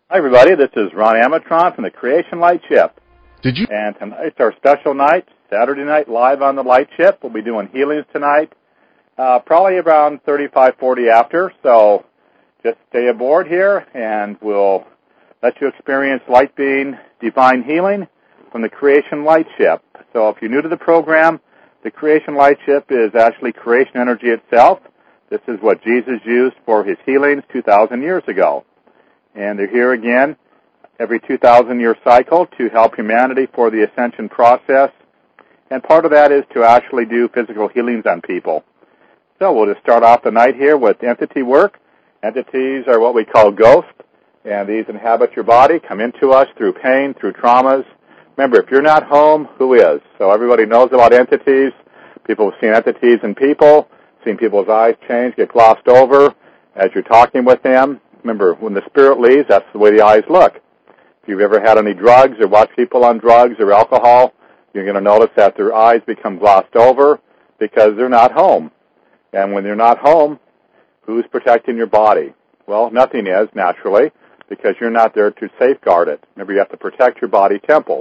Hi, everybody. This is Ron Amatron from the Creation Light Ship. Did you? And tonight's our special night, Saturday night, live on the Light Ship. We'll be doing healings tonight, probably around 35:40 after. So just stay aboard here, and we'll let you experience light being divine healing from the Creation Light Ship. So if you're new to the program, the Creation Light Ship is actually creation energy itself. This is what Jesus used for his healings 2,000 years ago. And they're here again every 2,000-year cycle to help humanity for the ascension process. And part of that is to actually do physical healings on people. So we'll just start off the night here with entity work. Entities are what we call ghosts, and these inhabit your body, come into us through pain, through traumas. Remember, if you're not home, who is? So everybody knows about entities. People have seen entities in people, seen people's eyes change, get glossed over as you're talking with them. Remember, when the spirit leaves, that's the way the eyes look. If you've ever had any drugs or watched people on drugs or alcohol, you're going to notice that their eyes become glossed over because they're not home. And when they're not home, who's protecting your body? Well, nothing is, naturally, because you're not there to safeguard it. Remember, you have to protect your body temple.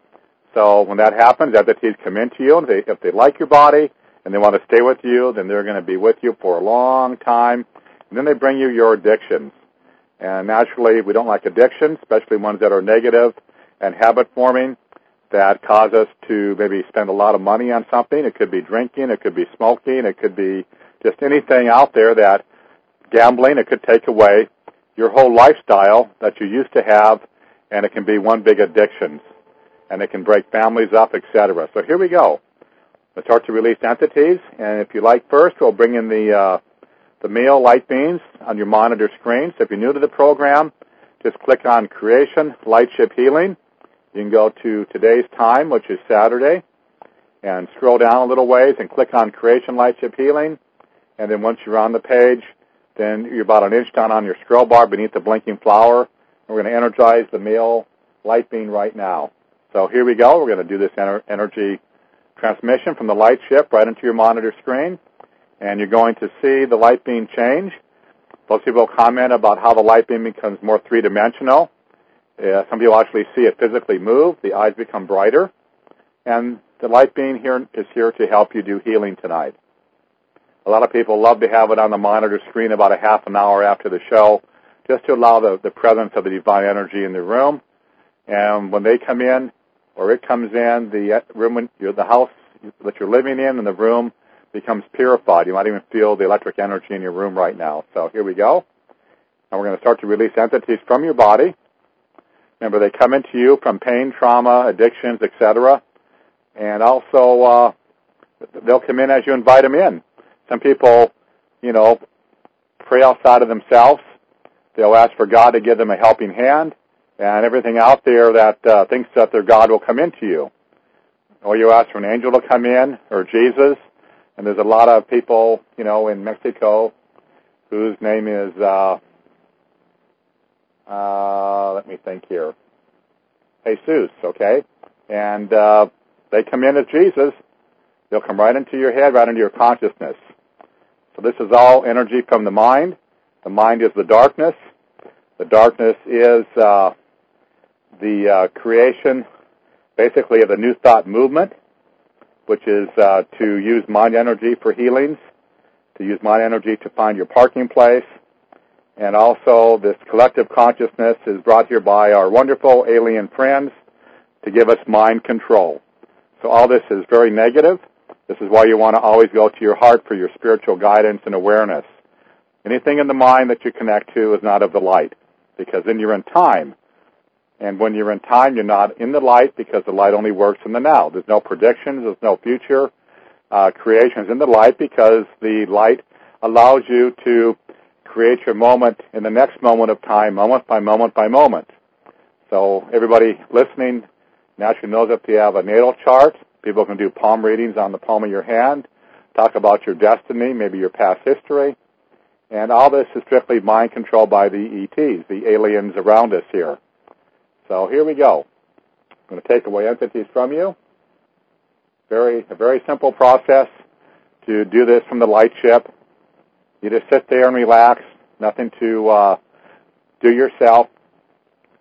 So when that happens, entities come into you, and if they like your body and they want to stay with you, then they're going to be with you for a long time. And then they bring you your addictions. And naturally, we don't like addictions, especially ones that are negative and habit-forming that cause us to maybe spend a lot of money on something. It could be drinking. It could be smoking. It could be just anything out there that gambling. It could take away your whole lifestyle that you used to have, and it can be one big addiction. And it can break families up, etc. So here we go. Let's start to release entities. And if you like first, we'll bring in the male light beams on your monitor screen. So if you're new to the program, just click on Creation Light Ship Healing. You can go to today's time, which is Saturday, and scroll down a little ways and click on Creation Light Ship Healing. And then once you're on the page, then you're about an inch down on your scroll bar beneath the blinking flower. And we're going to energize the male light beam right now. So here we go. We're going to do this energy transmission from the light ship right into your monitor screen. And you're going to see the light beam change. Most people comment about how the light beam becomes more three-dimensional. Some people actually see it physically move. The eyes become brighter. And the light beam here is here to help you do healing tonight. A lot of people love to have it on the monitor screen about a half an hour after the show, just to allow the presence of the divine energy in the room. And when they come in, or it comes in, the room, the house that you're living in and the room becomes purified. You might even feel the electric energy in your room right now. So here we go. And we're going to start to release entities from your body. Remember, they come into you from pain, trauma, addictions, etc. And also, they'll come in as you invite them in. Some people, pray outside of themselves. They'll ask for God to give them a helping hand. And everything out there that thinks that their God will come into you. Or you ask for an angel to come in, or Jesus. And there's a lot of people, in Mexico whose name is, let me think here, Jesus, okay? And they come in as Jesus. They'll come right into your head, right into your consciousness. So this is all energy from the mind. The mind is the darkness. The darkness is the creation, basically, of the New Thought movement, which is to use mind energy for healings, to use mind energy to find your parking place. And also, this collective consciousness is brought here by our wonderful alien friends to give us mind control. So all this is very negative. This is why you want to always go to your heart for your spiritual guidance and awareness. Anything in the mind that you connect to is not of the light, because then you're in time. And when you're in time, you're not in the light, because the light only works in the now. There's no predictions. There's no future. Creation is in the light, because the light allows you to create your moment in the next moment of time, moment by moment by moment. So everybody listening naturally knows if you have a natal chart, people can do palm readings on the palm of your hand, talk about your destiny, maybe your past history. And all this is strictly mind controlled by the ETs, the aliens around us here. So here we go. I'm going to take away entities from you. A very simple process to do this from the light ship. You just sit there and relax, nothing to do yourself.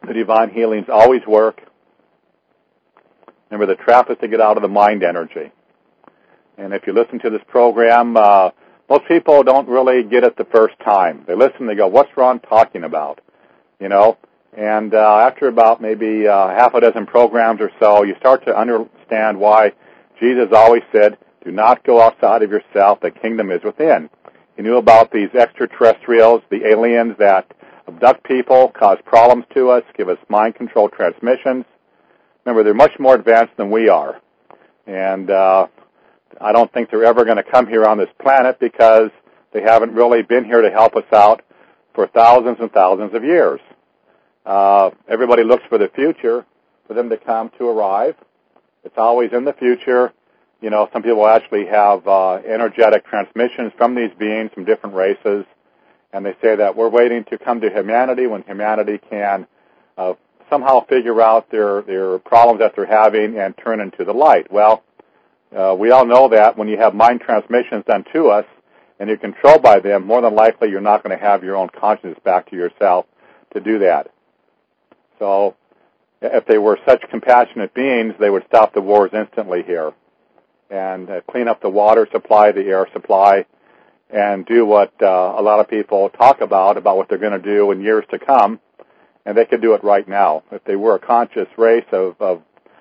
The divine healings always work. Remember, the trap is to get out of the mind energy. And if you listen to this program, most people don't really get it the first time. They listen, they go, what's Ron talking about? You know? And after about maybe half a dozen programs or so, you start to understand why Jesus always said, do not go outside of yourself, the kingdom is within. He knew about these extraterrestrials, the aliens that abduct people, cause problems to us, give us mind-controlled transmissions. Remember, they're much more advanced than we are. And I don't think they're ever going to come here on this planet because they haven't really been here to help us out for thousands and thousands of years. Everybody looks for the future, for them to come to arrive. It's always in the future. You know, some people actually have energetic transmissions from these beings from different races, and they say that we're waiting to come to humanity when humanity can somehow figure out their problems that they're having and turn into the light. Well, we all know that when you have mind transmissions done to us and you're controlled by them, more than likely you're not going to have your own consciousness back to yourself to do that. So if they were such compassionate beings, they would stop the wars instantly here and clean up the water supply, the air supply, and do what a lot of people talk about what they're going to do in years to come, and they could do it right now. If they were a conscious race of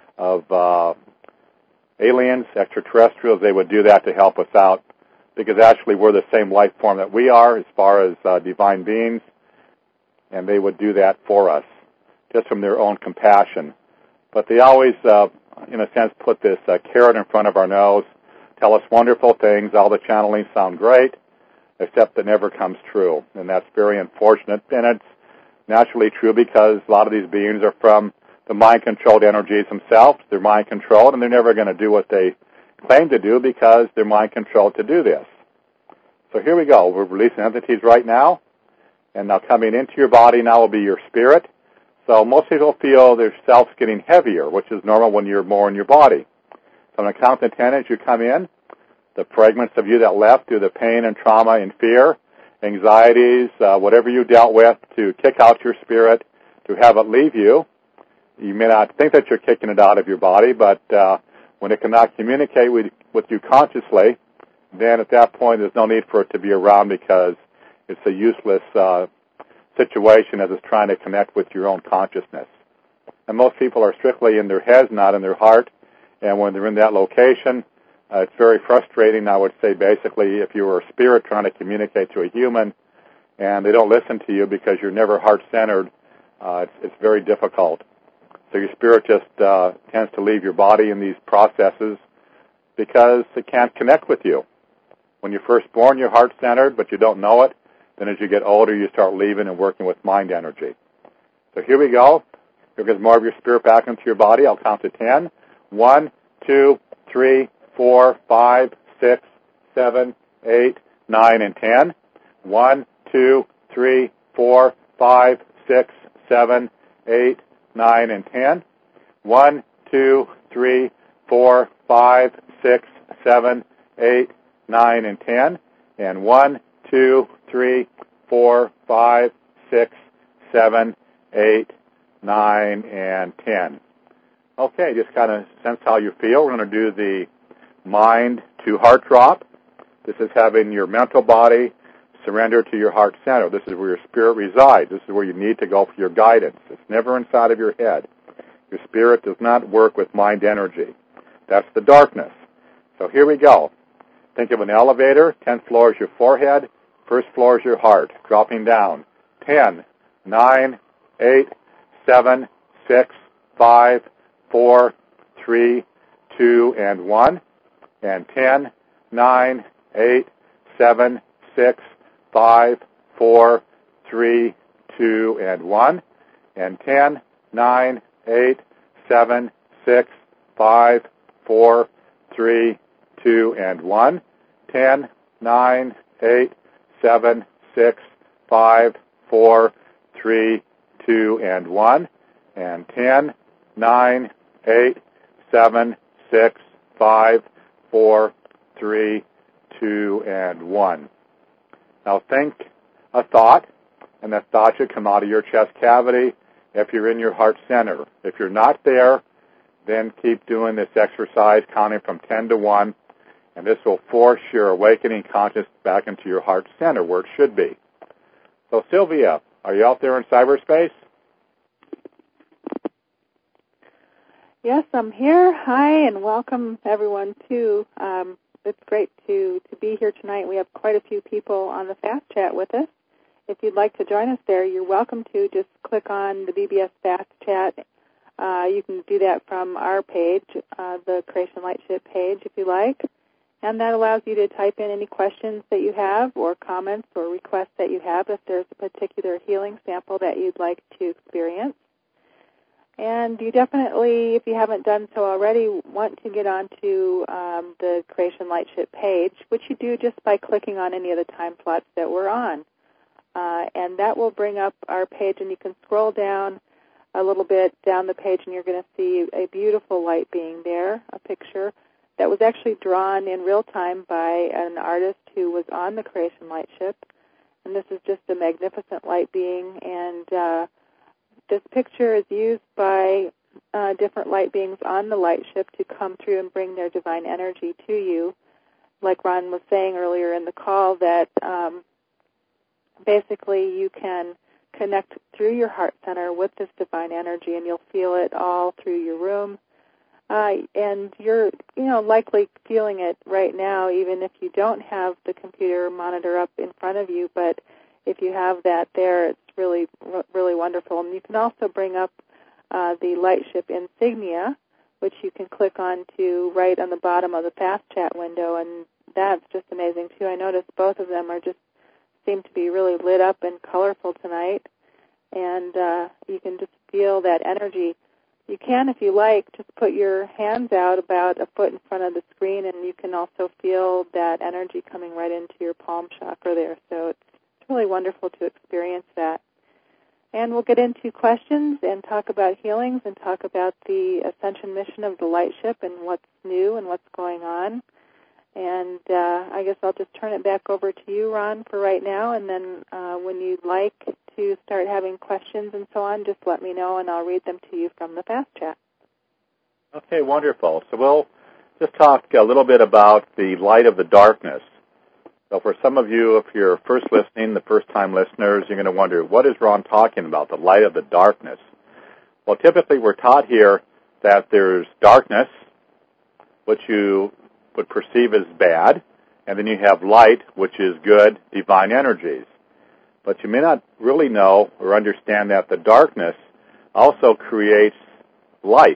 aliens, extraterrestrials, they would do that to help us out, because actually we're the same life form that we are as far as divine beings, and they would do that for us, just from their own compassion. But they always, in a sense, put this carrot in front of our nose, tell us wonderful things, all the channelings sound great, except it never comes true. And that's very unfortunate. And it's naturally true because a lot of these beings are from the mind-controlled energies themselves. They're mind-controlled, and they're never going to do what they claim to do because they're mind-controlled to do this. So here we go. We're releasing entities right now. And now coming into your body now will be your spirit. So most people feel their self's getting heavier, which is normal when you're more in your body. So I'm going to count to 10 as you come in. The fragments of you that left through the pain and trauma and fear, anxieties, whatever you dealt with, to kick out your spirit, to have it leave you. You may not think that you're kicking it out of your body, but when it cannot communicate with you consciously, then at that point there's no need for it to be around because it's a useless situation as it's trying to connect with your own consciousness. And most people are strictly in their heads, not in their heart. And when they're in that location, it's very frustrating, I would say, basically, if you were a spirit trying to communicate to a human and they don't listen to you because you're never heart-centered, it's very difficult. So your spirit just tends to leave your body in these processes because it can't connect with you. When you're first born, you're heart-centered, but you don't know it. Then as you get older, you start leaving and working with mind energy. So here we go. Here goes more of your spirit back into your body. I'll count to 10. 1, 2, 3, 4, 5, 6, 7, 8, 9, and 10. 1, 2, 3, 4, 5, 6, 7, 8, 9, and 10. 1, 2, 3, 4, 5, 6, 7, 8, 9, and 10. And 1, 2, 3, 4, 5, 6, 7, 8, 9, and 10. Okay, just kind of sense how you feel. We're going to do the mind to heart drop. This is having your mental body surrender to your heart center. This is where your spirit resides. This is where you need to go for your guidance. It's never inside of your head. Your spirit does not work with mind energy. That's the darkness. So here we go. Think of an elevator. 10th floor is your forehead. First floor is your heart. Dropping down. 10, 9, 8, 7, 6, 5, 4, 3, 2, and 1. And 10, 9, 8, 7, 6, 5, 4, 3, 2, and 1. And 10, 9, 8, 7, 6, 5, 4, 3, 2, and 1. 10, 9, 8, 7, 6, 5, 4, 3, 2, and 1. And 10, 9, 8, 7, 6, 5, 4, 3, 2, and 1. Now think a thought, and that thought should come out of your chest cavity if you're in your heart center. If you're not there, then keep doing this exercise, counting from 10 to 1, and this will force your awakening consciousness back into your heart center where it should be. So, Sylvia, are you out there in cyberspace? Yes, I'm here. Hi, and welcome everyone too. It's great to be here tonight. We have quite a few people on the Fast Chat with us. If you'd like to join us there, you're welcome to. Just click on the BBS Fast Chat. You can do that from our page, the Creation Lightship page, if you like. And that allows you to type in any questions that you have or comments or requests that you have if there's a particular healing sample that you'd like to experience. And you definitely, if you haven't done so already, want to get onto the Creation Lightship page, which you do just by clicking on any of the time slots that we're on. And that will bring up our page, and you can scroll down a little bit down the page, and you're going to see a beautiful light being there, a picture that was actually drawn in real time by an artist who was on the Creation Lightship. And this is just a magnificent light being, and this picture is used by different light beings on the lightship to come through and bring their divine energy to you. Like Ron was saying earlier in the call, that basically you can connect through your heart center with this divine energy, and you'll feel it all through your room. And you're, likely feeling it right now, even if you don't have the computer monitor up in front of you. But if you have that there, it's really, really wonderful. And you can also bring up the Lightship insignia, which you can click on to right on the bottom of the Fast Chat window, and that's just amazing too. I noticed both of them seem to be really lit up and colorful tonight, and you can just feel that energy. You can, if you like, just put your hands out about a foot in front of the screen, and you can also feel that energy coming right into your palm chakra there. So it's really wonderful to experience that. And we'll get into questions and talk about healings and talk about the ascension mission of the Lightship and what's new and what's going on. And I guess I'll just turn it back over to you, Ron, for right now. And then when you'd like to start having questions and so on, just let me know, and I'll read them to you from the Fast Chat. Okay, wonderful. So we'll just talk a little bit about the light of the darkness. So for some of you, if you're first listening, the first-time listeners, you're going to wonder, what is Ron talking about, the light of the darkness? Well, typically we're taught here that there's darkness, which you would perceive as bad, and then you have light, which is good, divine energies. But you may not really know or understand that the darkness also creates light.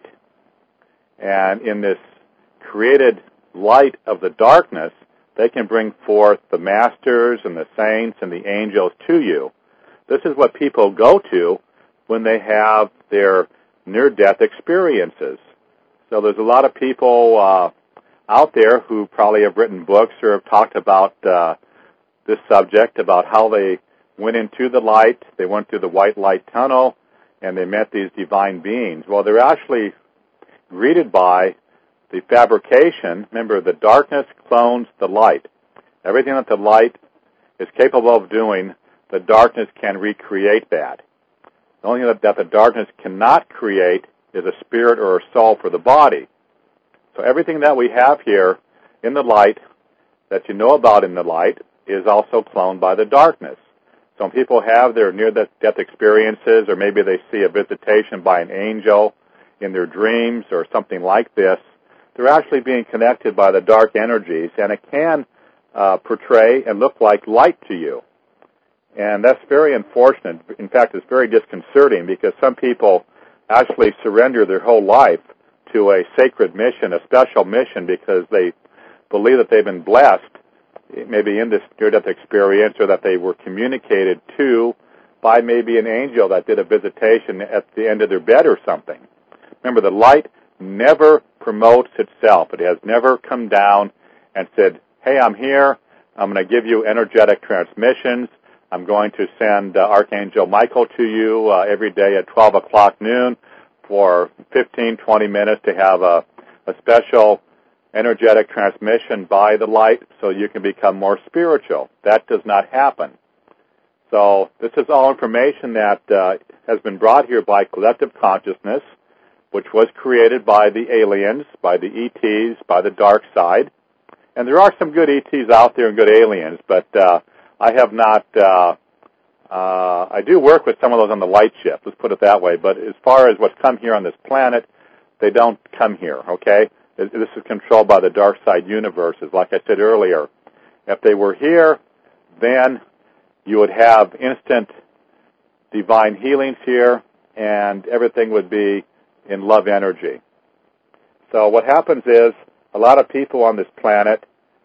And in this created light of the darkness, they can bring forth the masters and the saints and the angels to you. This is what people go to when they have their near-death experiences. So there's a lot of people out there who probably have written books or have talked about this subject, about how they went into the light, they went through the white light tunnel, and they met these divine beings. Well, they're actually greeted by the fabrication. Remember, the darkness clones the light. Everything that the light is capable of doing, the darkness can recreate that. The only thing that the darkness cannot create is a spirit or a soul for the body. So everything that we have here in the light, that you know about in the light, is also cloned by the darkness. So when people have their near-death experiences, or maybe they see a visitation by an angel in their dreams or something like this, they're actually being connected by the dark energies, and it can portray and look like light to you. And that's very unfortunate. In fact, it's very disconcerting, because some people actually surrender their whole life to a sacred mission, a special mission, because they believe that they've been blessed, maybe in this near-death experience, or that they were communicated to by maybe an angel that did a visitation at the end of their bed or something. Remember, the light never promotes itself. It has never come down and said, hey, I'm here, I'm going to give you energetic transmissions, I'm going to send Archangel Michael to you every day at 12 o'clock noon for 15, 20 minutes to have a special energetic transmission by the light so you can become more spiritual. That does not happen. So this is all information that has been brought here by collective consciousness, which was created by the aliens, by the ETs, by the dark side. And there are some good ETs out there and good aliens, but I have not, I do work with some of those on the light ship, let's put it that way, but as far as what's come here on this planet, they don't come here, okay? This is controlled by the dark side universes. Like I said earlier, if they were here, then you would have instant divine healings here, and everything would be in love energy. So what happens is a lot of people on this planet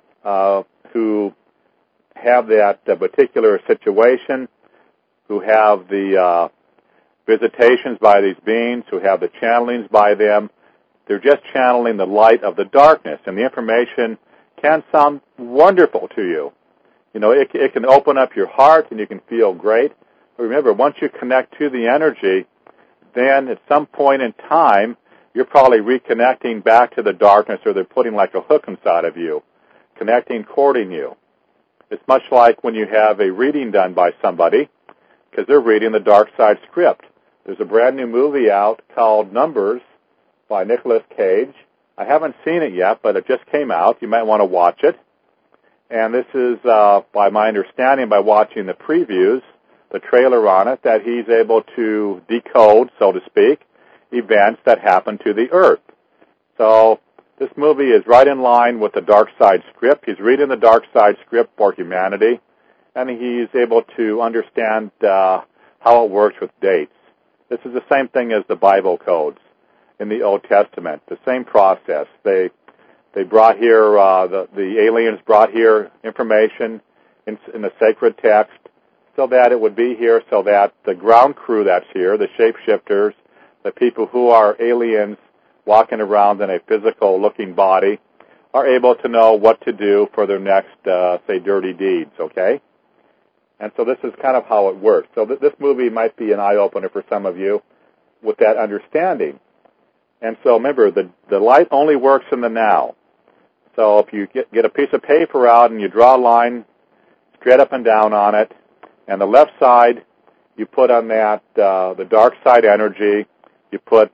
who have that particular situation, who have the visitations by these beings, who have the channelings by them, they're just channeling the light of the darkness, and the information can sound wonderful to you. You know, it can open up your heart and you can feel great. But remember, once you connect to the energy, then at some point in time, you're probably reconnecting back to the darkness, or they're putting like a hook inside of you, connecting, courting you. It's much like when you have a reading done by somebody, because they're reading the dark side script. There's a brand new movie out called Numbers by Nicolas Cage. I haven't seen it yet, but it just came out. You might want to watch it. And this is, by my understanding, by watching the previews, the trailer on it, that he's able to decode, so to speak, events that happen to the Earth. So this movie is right in line with the dark side script. He's reading the dark side script for humanity, and he's able to understand how it works with dates. This is the same thing as the Bible codes in the Old Testament, the same process. They brought here, the aliens brought here information in the sacred text so that it would be here, so that the ground crew that's here, the shapeshifters, the people who are aliens walking around in a physical-looking body, are able to know what to do for their next, say, dirty deeds, okay? And so this is kind of how it works. So this movie might be an eye-opener for some of you with that understanding. And so remember, the light only works in the now. So if you get a piece of paper out and you draw a line straight up and down on it, and the left side you put on that the dark side energy, you put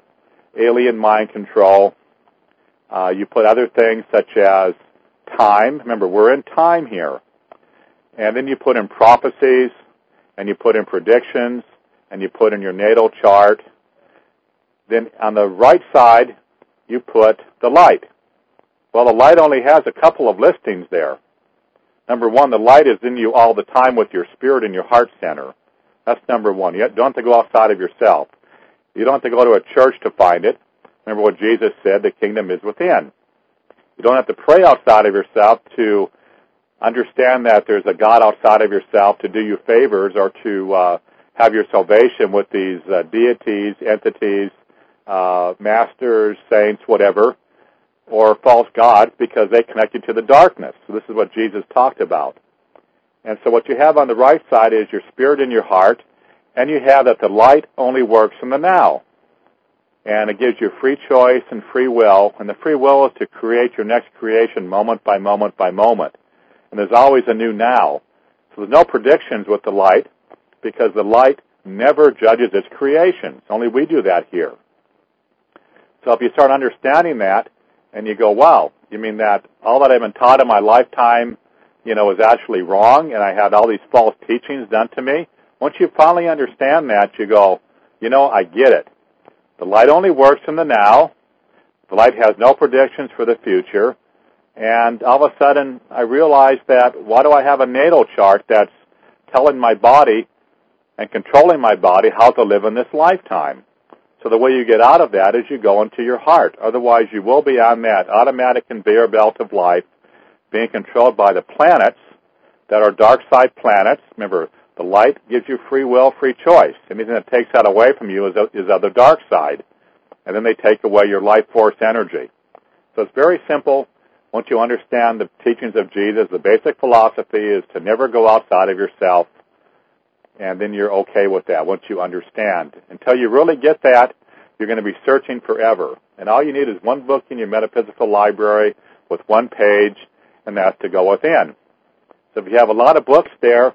alien mind control, you put other things such as time. Remember, we're in time here. And then you put in prophecies, and you put in predictions, and you put in your natal chart. Then on the right side, you put the light. Well, the light only has a couple of listings there. Number one, the light is in you all the time with your spirit and your heart center. That's number one. You don't have to go outside of yourself. You don't have to go to a church to find it. Remember what Jesus said, the kingdom is within. You don't have to pray outside of yourself to understand that there's a God outside of yourself to do you favors or to have your salvation with these deities, entities, masters, saints, whatever, or false gods, because they connect you to the darkness. So this is what Jesus talked about. And so what you have on the right side is your spirit and your heart, and you have that the light only works in the now. And it gives you free choice and free will, and the free will is to create your next creation moment by moment by moment. And there's always a new now. So there's no predictions with the light, because the light never judges its creations. Only we do that here. So if you start understanding that, and you go, wow, you mean that all that I've been taught in my lifetime, is actually wrong, and I had all these false teachings done to me? Once you finally understand that, you go, I get it. The light only works in the now. The light has no predictions for the future. And all of a sudden, I realized that why do I have a natal chart that's telling my body and controlling my body how to live in this lifetime? So the way you get out of that is you go into your heart. Otherwise, you will be on that automatic conveyor belt of life, being controlled by the planets that are dark side planets. Remember, the light gives you free will, free choice. Anything that takes that away from you is of the dark side. And then they take away your life force energy. So it's very simple. Once you understand the teachings of Jesus, the basic philosophy is to never go outside of yourself, and then you're okay with that once you understand. Until you really get that, you're going to be searching forever. And all you need is one book in your metaphysical library with one page, and that's to go within. So if you have a lot of books there,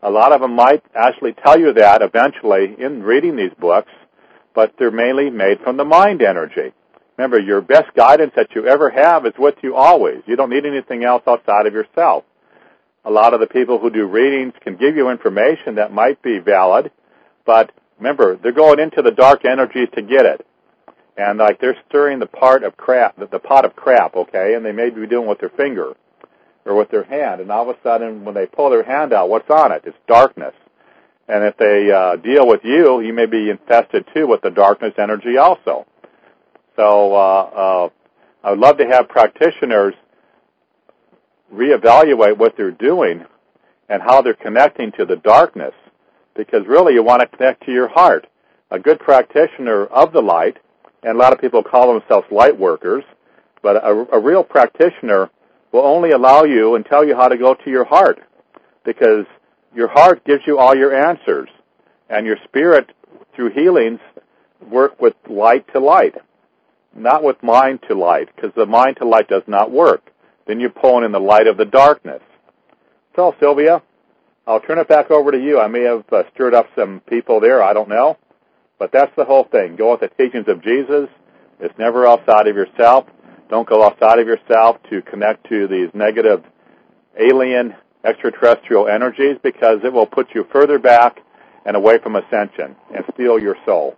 A lot of them might actually tell you that eventually in reading these books, but they're mainly made from the mind energy. Remember, your best guidance that you ever have is with you always. You don't need anything else outside of yourself. A lot of the people who do readings can give you information that might be valid, but remember, they're going into the dark energies to get it. And like they're stirring the pot of crap, okay, and they may be doing it with their finger or with their hand, and all of a sudden when they pull their hand out, what's on it? It's darkness. And if they deal with you, you may be infested too with the darkness energy also. So I would love to have practitioners reevaluate what they're doing and how they're connecting to the darkness, because really you want to connect to your heart. A good practitioner of the light, and a lot of people call themselves light workers, but a real practitioner will only allow you and tell you how to go to your heart, because your heart gives you all your answers, and your spirit, through healings, work with light to light, not with mind to light, because the mind to light does not work. Then you're pulling in the light of the darkness. So, Sylvia, I'll turn it back over to you. I may have stirred up some people there. I don't know. But that's the whole thing. Go with the teachings of Jesus. It's never outside of yourself. Don't go outside of yourself to connect to these negative alien extraterrestrial energies, because it will put you further back and away from ascension and steal your soul.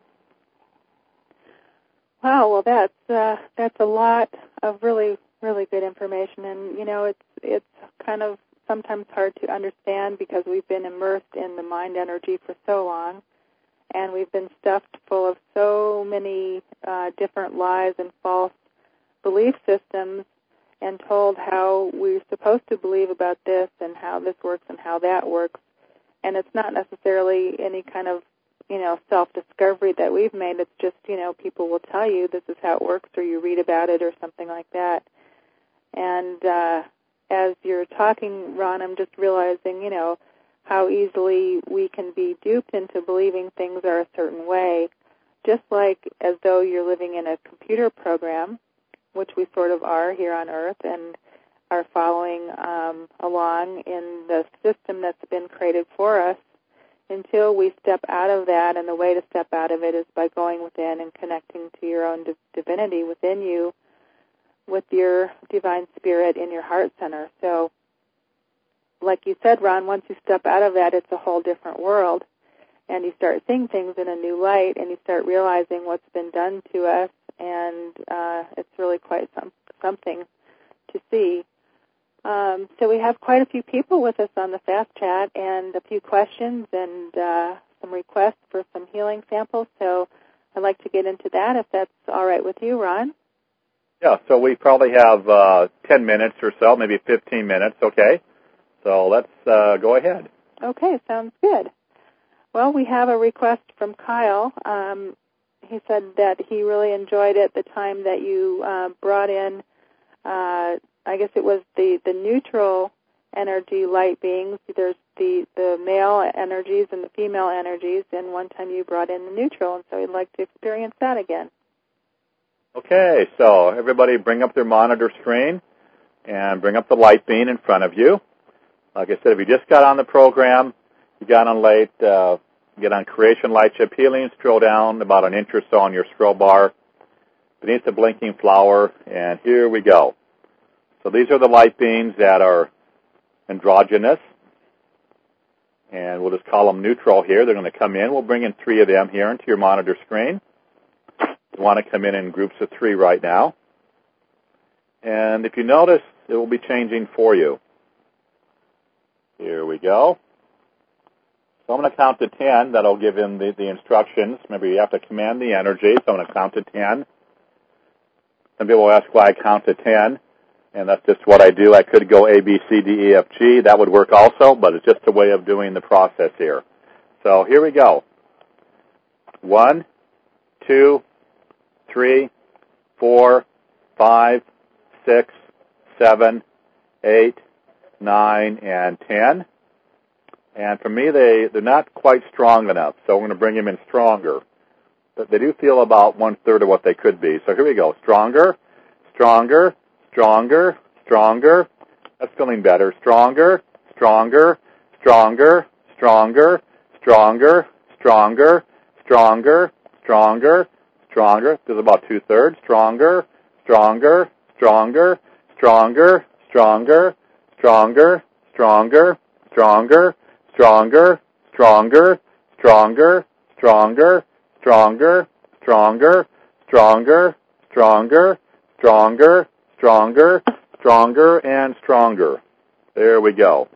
Wow, well, that's a lot of really, really good information, and it's kind of sometimes hard to understand because we've been immersed in the mind energy for so long, and we've been stuffed full of so many different lies and false belief systems, and told how we're supposed to believe about this and how this works and how that works, and it's not necessarily any kind of self-discovery that we've made. It's just, people will tell you this is how it works, or you read about it or something like that. And as you're talking, Ron, I'm just realizing, how easily we can be duped into believing things are a certain way, just like as though you're living in a computer program, which we sort of are here on Earth, and are following along in the system that's been created for us, until we step out of that. And the way to step out of it is by going within and connecting to your own divinity within you, with your divine spirit in your heart center. So, like you said, Ron, once you step out of that, it's a whole different world, and you start seeing things in a new light, and you start realizing what's been done to us, and it's really quite something to see. So we have quite a few people with us on the Fast Chat, and a few questions and some requests for some healing samples. So I'd like to get into that, if that's all right with you, Ron. Yeah, so we probably have 10 minutes or so, maybe 15 minutes, okay? So let's go ahead. Okay, sounds good. Well, we have a request from Kyle. He said that he really enjoyed it, the time that you brought in, I guess it was the neutral energy light beings. There's the male energies and the female energies, and one time you brought in the neutral, and so he'd like to experience that again. Okay, so everybody bring up their monitor screen and bring up the light beam in front of you. Like I said, if you just got on the program, you got on late, get on Creation Light Chip Healing, scroll down about an inch or so on your scroll bar beneath the blinking flower, and here we go. So these are the light beams that are androgynous, and we'll just call them neutral here. They're going to come in. We'll bring in 3 of them here into your monitor screen. You want to come in groups of 3 right now. And if you notice, it will be changing for you. Here we go. So I'm going to count to 10. That'll give him the instructions. Remember, you have to command the energy, so I'm going to count to 10. Some people will ask why I count to 10, and that's just what I do. I could go A, B, C, D, E, F, G. That would work also, but it's just a way of doing the process here. So here we go. 1, 2, 3, 4, 5, 6, 7, 8, 9, and 10. And for me, they're not quite strong enough, so I'm going to bring them in stronger. But they do feel about 1/3 of what they could be. So here we go. Stronger, stronger, stronger, stronger. That's feeling better. Stronger, stronger, stronger, stronger, stronger, stronger, stronger, stronger, stronger. There's about 2/3. Stronger, stronger, stronger, stronger, stronger, stronger, stronger, stronger, stronger, stronger, stronger, stronger, stronger, stronger, stronger, stronger, stronger, stronger, stronger, and stronger. There we go.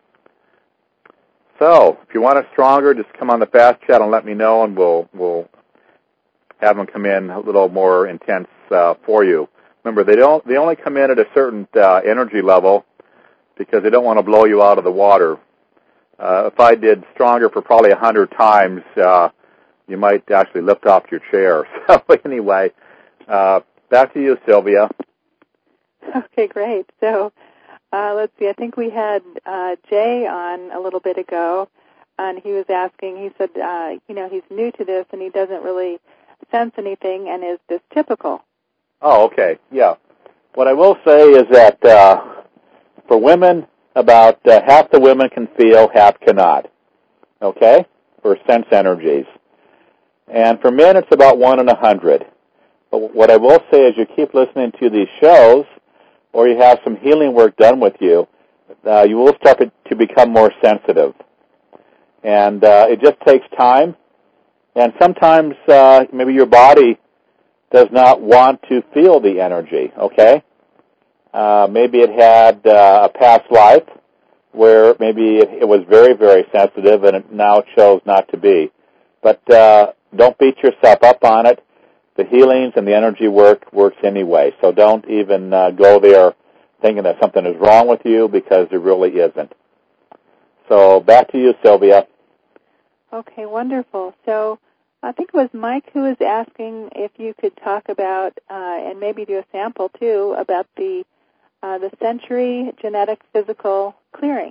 So, if you want it stronger, just come on the fast chat and let me know, and we'll have them come in a little more intense for you. Remember, they only come in at a certain energy level because they don't want to blow you out of the water. If I did stronger for probably 100 times, you might actually lift off your chair. So anyway, back to you, Sylvia. Okay, great. So let's see. I think we had Jay on a little bit ago, and he was asking. He said, he's new to this and he doesn't really sense anything, and is this typical? Oh, okay. Yeah. What I will say is that for women, about half the women can feel, half cannot. Okay? For sense energies. And for men, it's about 1 in 100. But what I will say is you keep listening to these shows, or you have some healing work done with you, you will start to become more sensitive. And it just takes time. And sometimes maybe your body does not want to feel the energy, okay? Maybe it had a past life where maybe it was very, very sensitive and it now chose not to be. But don't beat yourself up on it. The healings and the energy works anyway. So don't even go there thinking that something is wrong with you, because there really isn't. So back to you, Sylvia. Okay, wonderful. So I think it was Mike who was asking if you could talk about, and maybe do a sample too, about the sensory genetic physical clearing.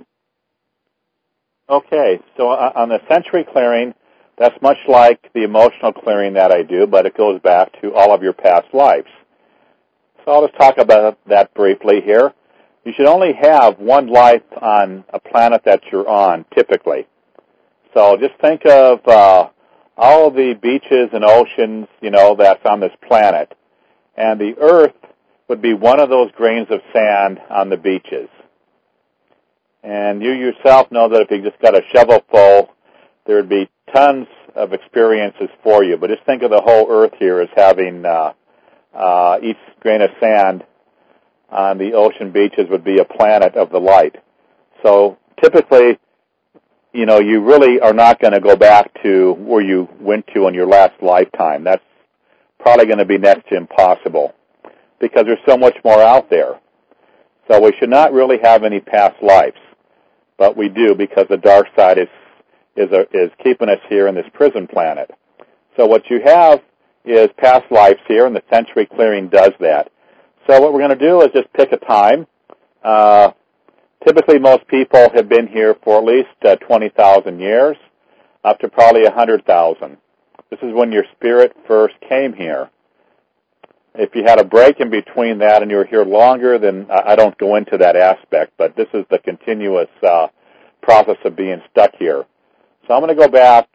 Okay, so on the sensory clearing, that's much like the emotional clearing that I do, but it goes back to all of your past lives. So I'll just talk about that briefly here. You should only have one life on a planet that you're on, typically. So just think of all of the beaches and oceans, that's on this planet. And the Earth would be one of those grains of sand on the beaches. And you yourself know that if you just got a shovel full, there would be tons of experiences for you. But just think of the whole Earth here as having each grain of sand on the ocean beaches would be a planet of the light. So typically, you really are not going to go back to where you went to in your last lifetime. That's probably going to be next to impossible, because there's so much more out there. So we should not really have any past lives, but we do, because the dark side is keeping us here in this prison planet. So what you have is past lives here, and the sensory clearing does that. So what we're going to do is just pick a time. Typically, most people have been here for at least 20,000 years, up to probably 100,000. This is when your spirit first came here. If you had a break in between that and you were here longer, then I don't go into that aspect, but this is the continuous process of being stuck here. So I'm going to go back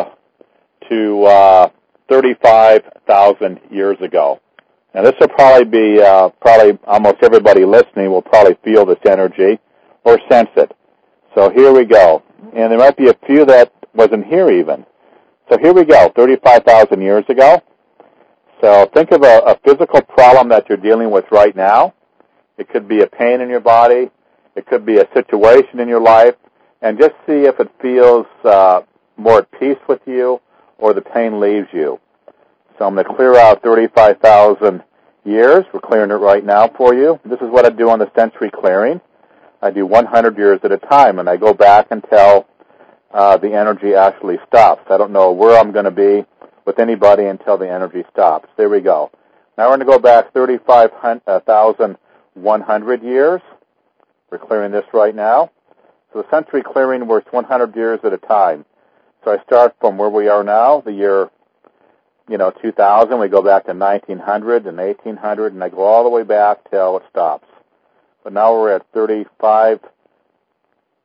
to 35,000 years ago. Now, this will probably be, almost everybody listening will probably feel this energy or sense it. So here we go. And there might be a few that wasn't here even. So here we go, 35,000 years ago. So think of a physical problem that you're dealing with right now. It could be a pain in your body. It could be a situation in your life. And just see if it feels more at peace with you or the pain leaves you. So I'm going to clear out 35,000 years. We're clearing it right now for you. This is what I do on the sensory clearing. I do 100 years at a time, and I go back until the energy actually stops. I don't know where I'm going to be with anybody until the energy stops. There we go. Now we're going to go back 35,100 years. We're clearing this right now. So the sensory clearing works 100 years at a time. So I start from where we are now, the year 2000. We go back to 1900 and 1800, and I go all the way back till it stops. But now we're at 35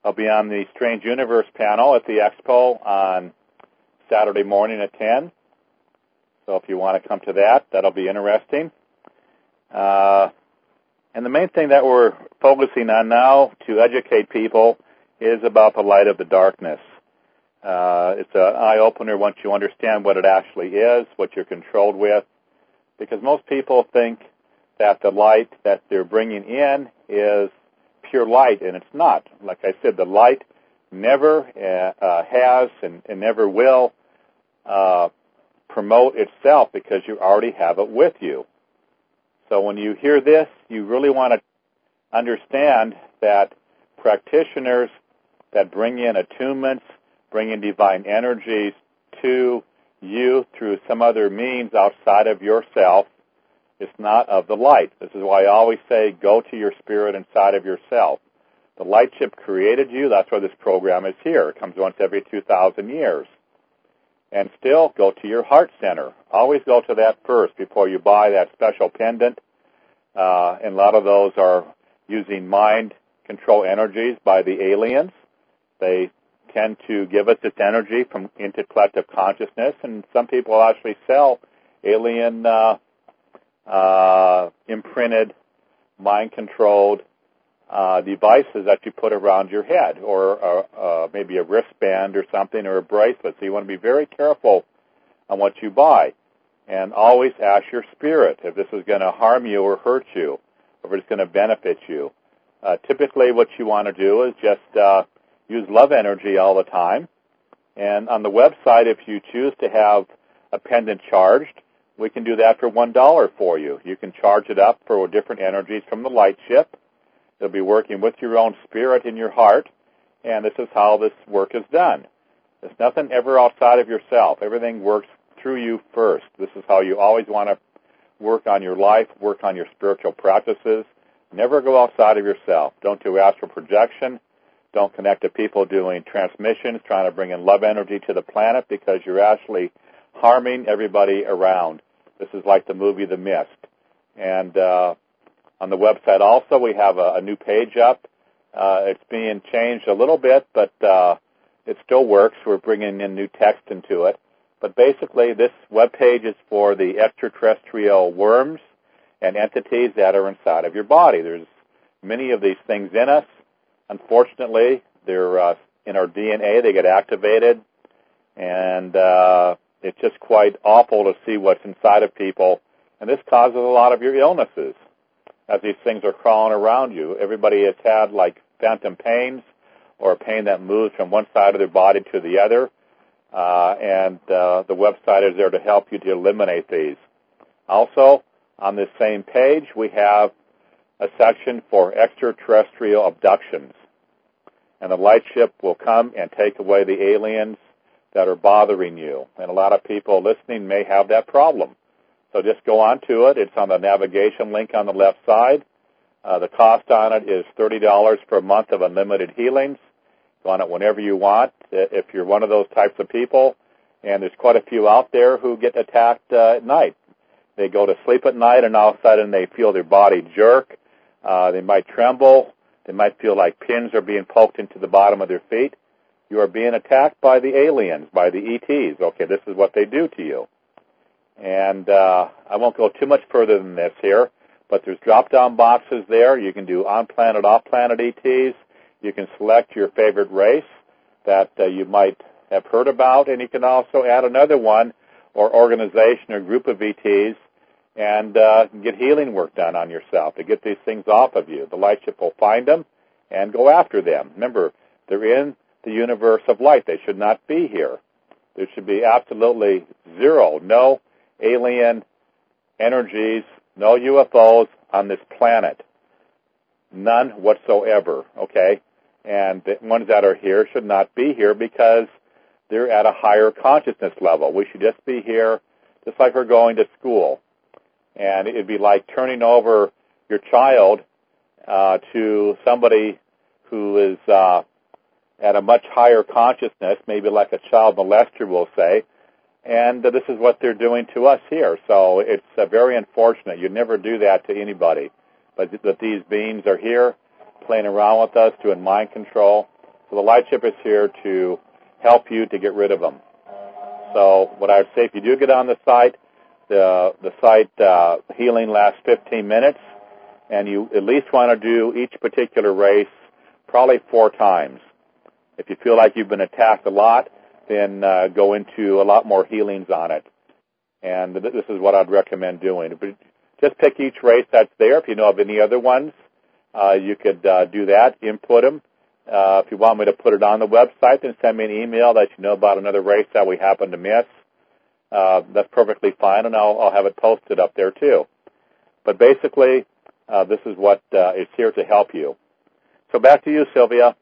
I'll be on the Strange Universe panel at the Expo on Saturday morning at 10. So if you want to come to that, that'll be interesting. And the main thing that we're focusing on now to educate people is about the light of the darkness. It's an eye-opener once you understand what it actually is, what you're controlled with, because most people think that the light that they're bringing in is pure light, and it's not. Like I said, the light never has and never will promote itself because you already have it with you. So when you hear this, you really want to understand that practitioners that bring in attunements, bring in divine energies to you through some other means outside of yourself, it's not of the light. This is why I always say, go to your spirit inside of yourself. The light ship created you. That's why this program is here. It comes once every 2,000 years. And still, go to your heart center. Always go to that first before you buy that special pendant. And a lot of those are using mind control energies by the aliens. They tend to give us this energy from into collective consciousness, and some people actually sell alien imprinted, mind-controlled devices that you put around your head, or maybe a wristband or something, or a bracelet. So you want to be very careful on what you buy. And always ask your spirit if this is going to harm you or hurt you, or if it's going to benefit you. Typically what you want to do is just use love energy all the time. And on the website, if you choose to have a pendant charged, we can do that for $1 for you. You can charge it up for different energies from the light ship. It'll be working with your own spirit in your heart, and this is how this work is done. There's nothing ever outside of yourself. Everything works through you first. This is how you always want to work on your life, work on your spiritual practices. Never go outside of yourself. Don't do astral projection. Don't connect to people doing transmissions, trying to bring in love energy to the planet, because you're actually harming everybody around. This is like the movie The Mist. And on the website also, we have a new page up. It's being changed a little bit, but it still works. We're bringing in new text into it. But basically, this web page is for the extraterrestrial worms and entities that are inside of your body. There's many of these things in us. Unfortunately, they're in our DNA. They get activated, and it's just quite awful to see what's inside of people. And this causes a lot of your illnesses as these things are crawling around you. Everybody has had like phantom pains or a pain that moves from one side of their body to the other. And the website is there to help you to eliminate these. Also, on this same page, we have a section for extraterrestrial abductions. And the light ship will come and take away the aliens that are bothering you. And a lot of people listening may have that problem. So just go on to it. It's on the navigation link on the left side. The cost on it is $30 per month of unlimited healings. Go on it whenever you want, if you're one of those types of people. And there's quite a few out there who get attacked at night. They go to sleep at night, and all of a sudden they feel their body jerk. They might tremble. They might feel like pins are being poked into the bottom of their feet. You are being attacked by the aliens, by the ETs. Okay, this is what they do to you. And I won't go too much further than this here, but there's drop-down boxes there. You can do on-planet, off-planet ETs. You can select your favorite race that you might have heard about, and you can also add another one or organization or group of ETs and get healing work done on yourself to get these things off of you. The light ship will find them and go after them. Remember, they're in the universe of light. They should not be here. There should be absolutely zero, no alien energies, no UFOs on this planet. None whatsoever, okay? And the ones that are here should not be here because they're at a higher consciousness level. We should just be here just like we're going to school. And it'd be like turning over your child to somebody who is at a much higher consciousness, maybe like a child molester, we'll say. And this is what they're doing to us here. So it's very unfortunate. You'd never do that to anybody. But these beings are here playing around with us, doing mind control. So the light chip is here to help you to get rid of them. So what I would say, if you do get on the site healing lasts 15 minutes, and you at least want to do each particular race probably 4 times. If you feel like you've been attacked a lot, then go into a lot more healings on it. And this is what I'd recommend doing. But just pick each race that's there. If you know of any other ones, you could do that, input them. If you want me to put it on the website, then send me an email that you know about another race that we happen to miss. That's perfectly fine, and I'll have it posted up there too. But basically, this is what is here to help you. So back to you, Sylvia.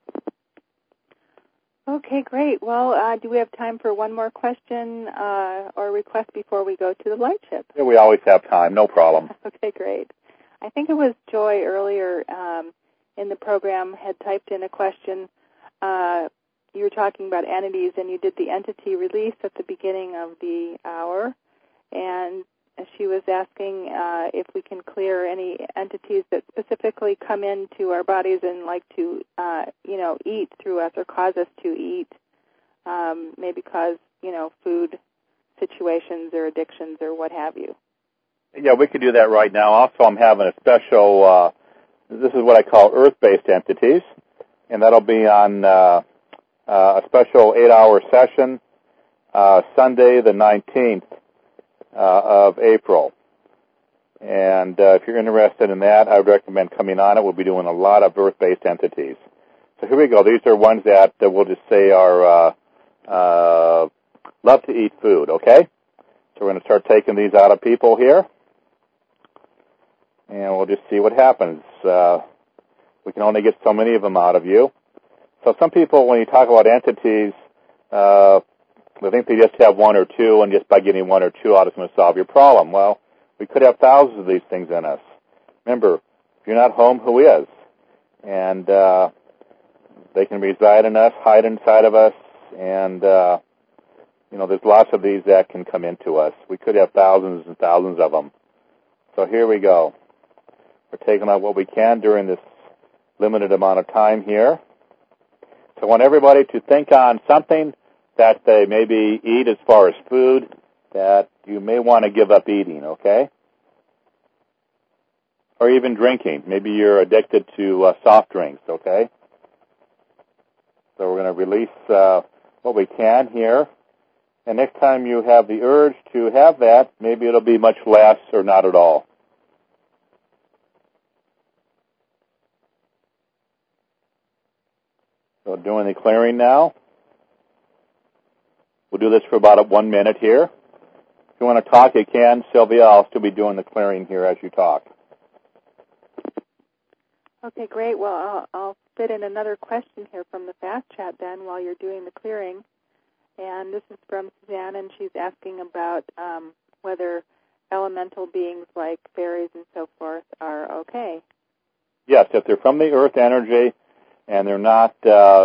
Okay, great. Well, do we have time for one more question or request before we go to the light chip? Yeah, we always have time. No problem. Okay, great. I think it was Joy earlier in the program had typed in a question. You were talking about entities, and you did the entity release at the beginning of the hour, and she was asking if we can clear any entities that specifically come into our bodies and like to, eat through us or cause us to eat, maybe cause, food situations or addictions or what have you. Yeah, we could do that right now. Also, I'm having a special, this is what I call earth-based entities, and that'll be on a special 8-hour session, Sunday the 19th of April. And if you're interested in that, I would recommend coming on it. We'll be doing a lot of earth-based entities. So here we go. These are ones that we'll just say are love to eat food, okay? So we're going to start taking these out of people here, and we'll just see what happens. We can only get so many of them out of you. So some people, when you talk about entities, they think they just have 1 or 2, and just by getting 1 or 2 out is going to solve your problem. Well, we could have thousands of these things in us. Remember, if you're not home, who is? And they can reside in us, hide inside of us, and, there's lots of these that can come into us. We could have thousands and thousands of them. So here we go. We're taking out what we can during this limited amount of time here. So I want everybody to think on something that they maybe eat as far as food that you may want to give up eating, okay? Or even drinking. Maybe you're addicted to soft drinks, okay? So we're going to release what we can here. And next time you have the urge to have that, maybe it'll be much less or not at all. So doing the clearing now. We'll do this for about 1 minute here. If you want to talk, you can. Sylvia, I'll still be doing the clearing here as you talk. Okay, great. Well, I'll fit in another question here from the fast chat then while you're doing the clearing. And this is from Suzanne, and she's asking about whether elemental beings like fairies and so forth are okay. Yes, if they're from the earth energy and they're not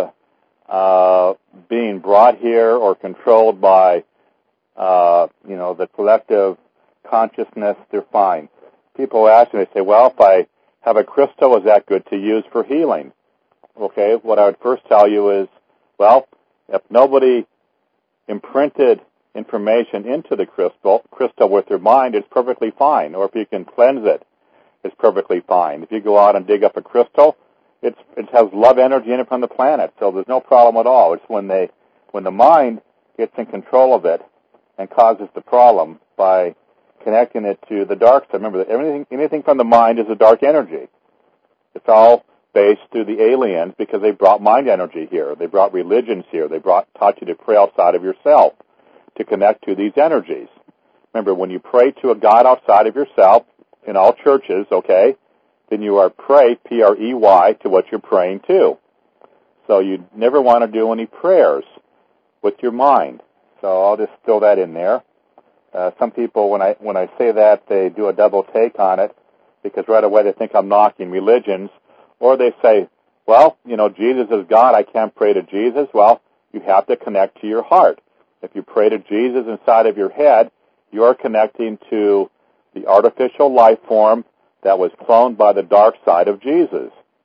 being brought here or controlled by, the collective consciousness, they're fine. People ask me, they say, well, if I have a crystal, is that good to use for healing? Okay, what I would first tell you is, well, if nobody imprinted information into the crystal with their mind, it's perfectly fine. Or if you can cleanse it, it's perfectly fine. If you go out and dig up a crystal, it has love energy in it from the planet, so there's no problem at all. It's when the mind gets in control of it and causes the problem by connecting it to the dark side. Remember that anything from the mind is a dark energy. It's all based through the aliens because they brought mind energy here. They brought religions here. They taught you to pray outside of yourself to connect to these energies. Remember, when you pray to a God outside of yourself, in all churches, okay, then you are prey, P-R-E-Y, to what you're praying to. So you never want to do any prayers with your mind. So I'll just throw that in there. Some people, when I say that, they do a double take on it because right away they think I'm knocking religions. Or they say, well, Jesus is God, I can't pray to Jesus. Well, you have to connect to your heart. If you pray to Jesus inside of your head, you're connecting to the artificial life form that was cloned by the dark side of Jesus.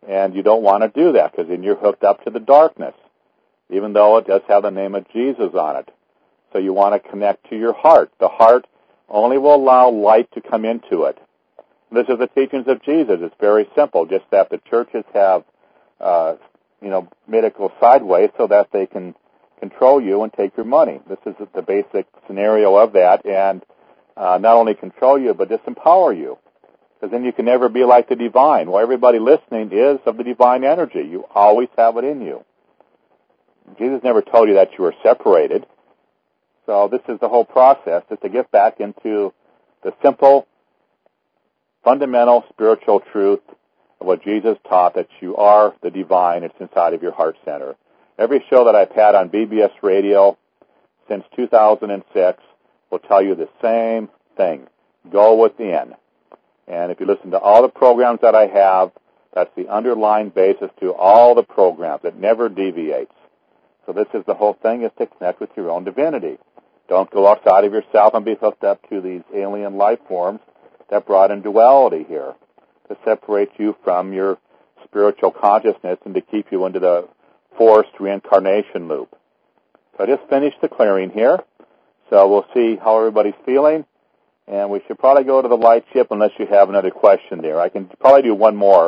And you don't want to do that because then you're hooked up to the darkness, even though it does have the name of Jesus on it. So you want to connect to your heart. The heart only will allow light to come into it. This is the teachings of Jesus. It's very simple, just that the churches have, made it go sideways so that they can control you and take your money. This is the basic scenario of that, and not only control you, but disempower you. Because then you can never be like the divine. Well, everybody listening is of the divine energy. You always have it in you. Jesus never told you that you were separated. So this is the whole process, is to get back into the simple, fundamental spiritual truth of what Jesus taught, that you are the divine. It's inside of your heart center. Every show that I've had on BBS Radio since 2006 will tell you the same thing. Go within. And if you listen to all the programs that I have, that's the underlying basis to all the programs. It never deviates. So this is the whole thing, is to connect with your own divinity. Don't go outside of yourself and be hooked up to these alien life forms that brought in duality here to separate you from your spiritual consciousness and to keep you into the forced reincarnation loop. So I just finished the clearing here. So we'll see how everybody's feeling. And we should probably go to the light ship unless you have another question there. I can probably do one more.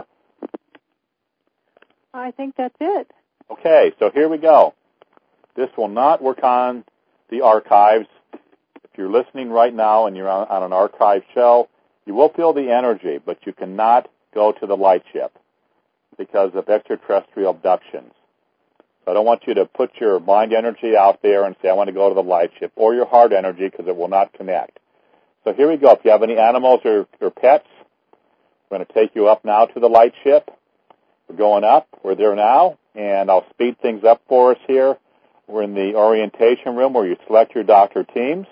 I think that's it. Okay, so here we go. This will not work on the archives. If you're listening right now and you're on an archive show, you will feel the energy, but you cannot go to the light ship because of extraterrestrial abductions. So I don't want you to put your mind energy out there and say, I want to go to the light ship, or your heart energy, because it will not connect. So here we go. If you have any animals or pets, we're going to take you up now to the light ship. We're going up. We're there now, and I'll speed things up for us here. We're in the orientation room where you select your doctor teams,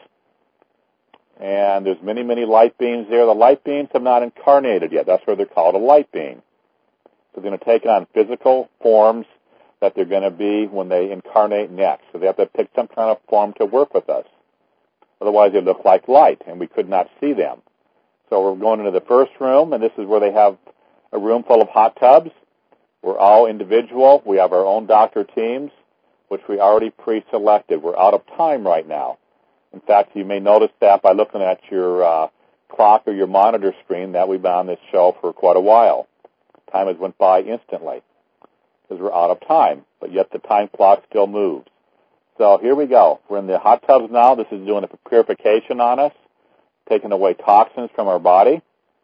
and there's many, many light beings there. The light beings have not incarnated yet. That's why they're called a light being. So they're going to take on physical forms that they're going to be when they incarnate next. So they have to pick some kind of form to work with us. Otherwise, they look like light, and we could not see them. So we're going into the first room, and this is where they have a room full of hot tubs. We're all individual. We have our own doctor teams, which we already pre-selected. We're out of time right now. In fact, you may notice that by looking at your clock or your monitor screen that we've been on this show for quite a while. Time has went by instantly because we're out of time, but yet the time clock still moves. So here we go. We're in the hot tubs now. This is doing a purification on us, taking away toxins from our body.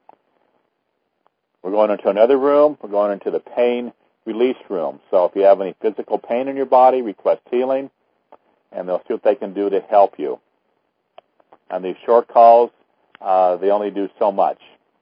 We're going into another room. We're going into the pain release room. So if you have any physical pain in your body, request healing, and they'll see what they can do to help you. And these short calls, they only do so much.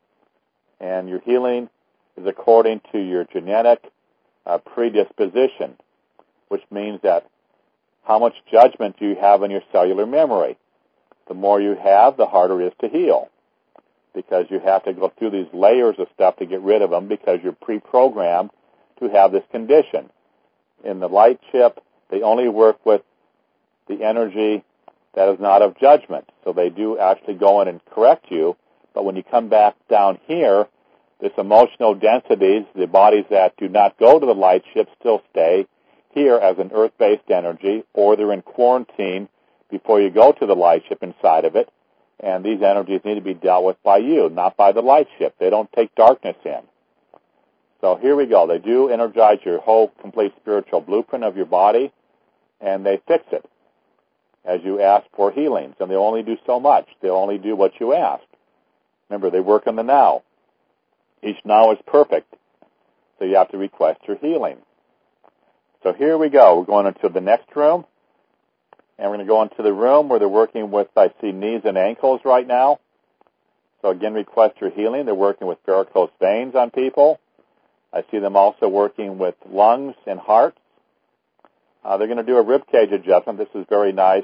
And your healing is according to your genetic predisposition, which means that how much judgment do you have in your cellular memory? The more you have, the harder it is to heal, because you have to go through these layers of stuff to get rid of them because you're pre-programmed to have this condition. In the light ship, they only work with the energy that is not of judgment. So they do actually go in and correct you, but when you come back down here, this emotional densities, the bodies that do not go to the light ship still stay here as an earth-based energy, or they're in quarantine before you go to the light ship inside of it, and these energies need to be dealt with by you, not by the light ship. They don't take darkness in. So here we go. They do energize your whole complete spiritual blueprint of your body, and they fix it as you ask for healings, and they only do so much. They'll only do what you ask. Remember, they work in the now. Each now is perfect, so you have to request your healing. So here we go. We're going into the next room, and we're going to go into the room where they're working with, I see, knees and ankles right now. So again, request your healing. They're working with varicose veins on people. I see them also working with lungs and hearts. They're going to do a rib cage adjustment. This is very nice.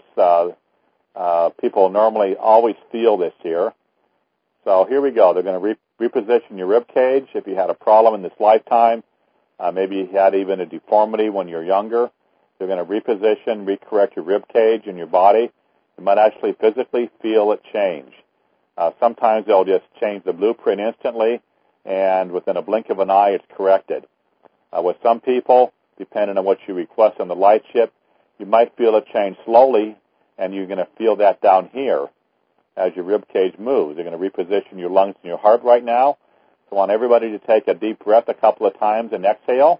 People normally always feel this here. So here we go. They're going to reposition your rib cage. If you had a problem in this lifetime, maybe you had even a deformity when you're younger, they're going to reposition, recorrect your rib cage in your body. You might actually physically feel it change. Sometimes they'll just change the blueprint instantly, and within a blink of an eye, it's corrected. With some people, depending on what you request on the light ship, you might feel it change slowly, and you're going to feel that down here as your rib cage moves. You're going to reposition your lungs and your heart right now. So I want everybody to take a deep breath a couple of times and exhale.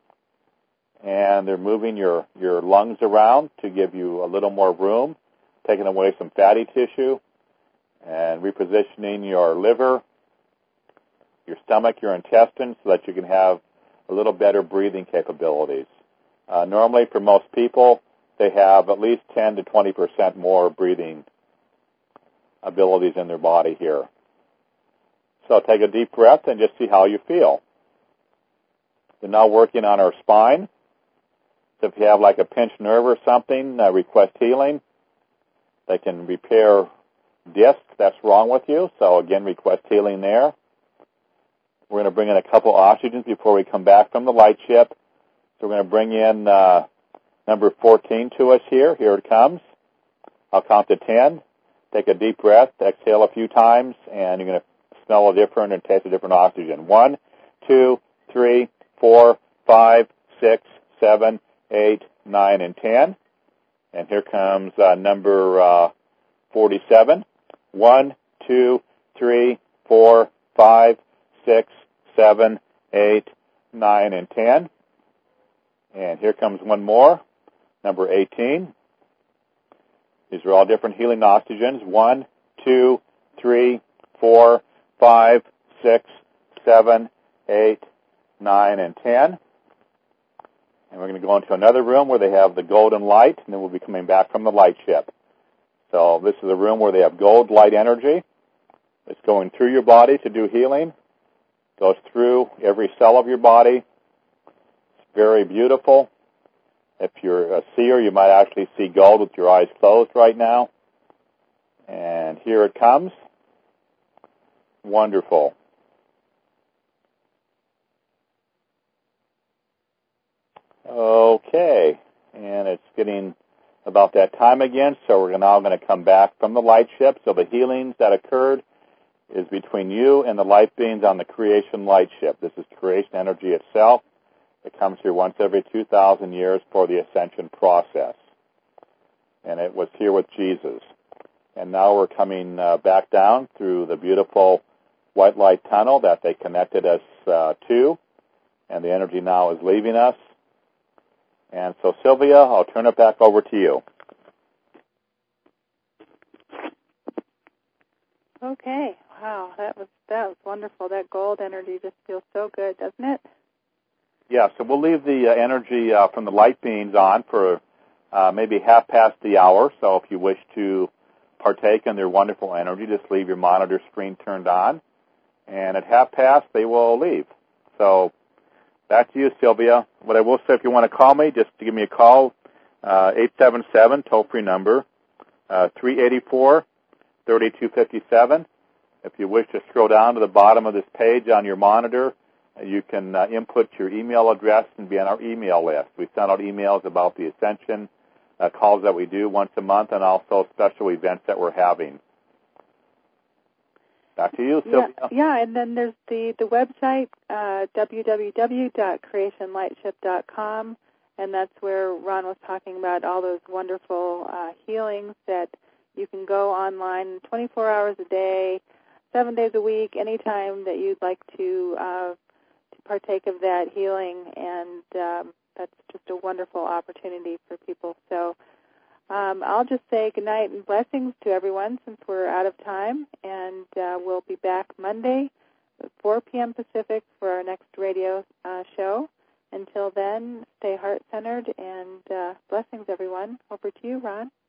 And they're moving your lungs around to give you a little more room, taking away some fatty tissue, and repositioning your liver, your stomach, your intestines, so that you can have a little better breathing capabilities. Normally, for most people, they have at least 10 to 20% more breathing abilities in their body here. So take a deep breath and just see how you feel. We're now working on our spine. So if you have like a pinched nerve or something, request healing. They can repair discs that's wrong with you. So again, request healing there. We're going to bring in a couple oxygens before we come back from the light ship. So we're going to bring in number 14 to us here. Here it comes. I'll count to 10. Take a deep breath. Exhale a few times, and you're going to smell a different and taste a different oxygen. 1, 2, 3, 4, 5, 6, 7, 8, 9, and 10. And here comes number 47. 1, 2, 3, 4, 5, 6, 7, 8, 9, and 10. And here comes one more, number 18. These are all different healing oxygens. 1, 2, 3, 4, 5, 6, 7, 8, 9, and 10. And we're going to go into another room where they have the golden light, and then we'll be coming back from the light ship. So this is a room where they have gold light energy. It's going through your body to do healing. Goes through every cell of your body. It's very beautiful. If you're a seer, you might actually see gold with your eyes closed right now. And here it comes. Wonderful. Okay. And it's getting about that time again, so we're now going to come back from the light ship. So the healings that occurred is between you and the light beings on the creation light ship. This is creation energy itself. It comes here once every 2,000 years for the ascension process. And it was here with Jesus. And now we're coming back down through the beautiful white light tunnel that they connected us to. And the energy now is leaving us. And so, Sylvia, I'll turn it back over to you. Okay. Wow, that was wonderful. That gold energy just feels so good, doesn't it? Yeah, so we'll leave the energy from the light beings on for maybe half past the hour. So if you wish to partake in their wonderful energy, just leave your monitor screen turned on. And at half past, they will leave. So back to you, Sylvia. What I will say, if you want to call me, just to give me a call, 877, toll-free number, 384-3257. If you wish to scroll down to the bottom of this page on your monitor, you can input your email address and be on our email list. We send out emails about the Ascension calls that we do once a month and also special events that we're having. Back to you, Sylvia. Yeah, and then there's the website, www.creationlightship.com, and that's where Ron was talking about all those wonderful healings that you can go online 24 hours a day, 7 days a week, anytime that you'd like to partake of that healing, and that's just a wonderful opportunity for people. So I'll just say good night and blessings to everyone since we're out of time, and we'll be back Monday at 4 p.m. Pacific for our next radio show. Until then, stay heart-centered, and blessings, everyone. Over to you, Ron.